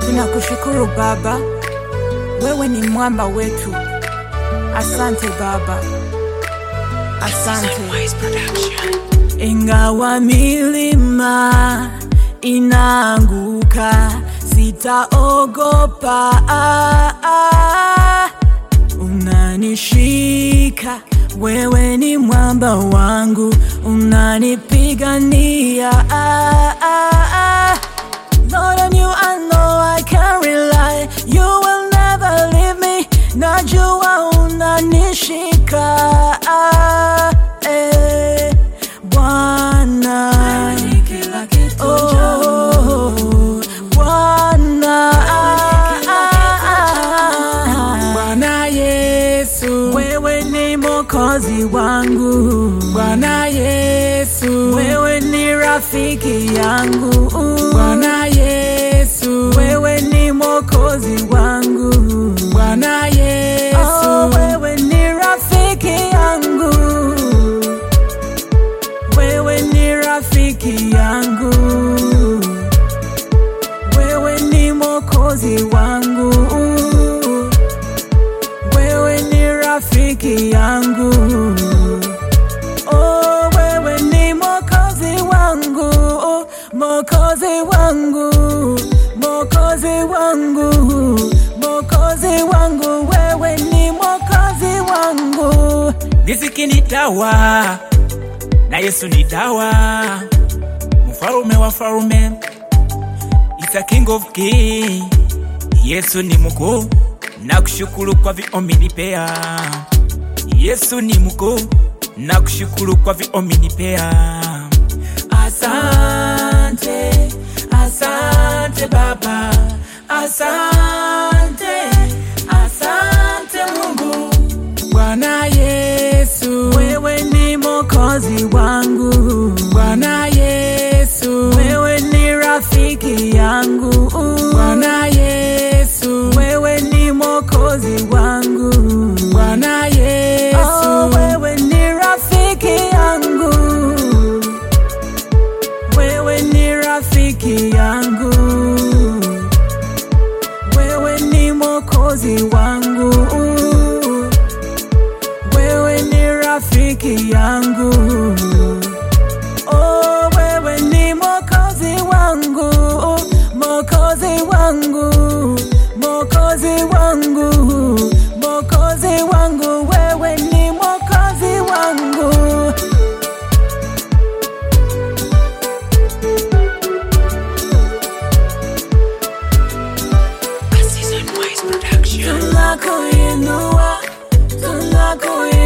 Tunakushukuru Baba, wewe ni mwamba wetu. Asante Baba, asante. Ingawa milima inaanguka, sitaogopa. Unanishika, wewe ni mwamba wangu, unanipigania. Lord, on you I know I can rely. You will never leave me. Najua unanishika. Bwana, oh Bwana, Bwana Yesu, wewe ni mwokozi wangu. Bwana Yesu, wewe ni rafiki yangu. Bwana Yesu, wewe ni mwokozi wangu. Bwana Yesu, wewe ni rafiki yangu. Wewe ni rafiki yangu. Wewe ni mwokozi wangu. Wewe ni rafiki yangu. Oh, wewe ni mwokozi wangu. Mwokozi wangu. Mwokozi wangu. Mwokozi wangu. Wewe ni mwokozi wangu. Riziki ni dawa, na Yesu ni dawa. Mfarume wa farume, is a king of kings. Yesu ni mkuu, na kushukuru kwa viominipea. Yesu ni mkuu, na kushukuru kwa viominipea. Asante, asante Baba. Asante, asante Mungu. Bwana Yesu, wewe ni mwokozi wangu. Bwana Yesu, wewe ni rafiki yangu. Bwana Yesu, wewe ni mwokozi wangu. Bwana Yesu, oh, wewe ni rafiki yangu. Wewe ni rafiki yangu. Wewe ni mwokozi wangu. Wewe ni rafiki yangu. Oh, wewe ni mwokozi wangu. Mwokozi wangu. Mwokozi wangu. Mwokozi wangu. Wewe ni mwokozi wangu. Tunakuinua, tunakuinua.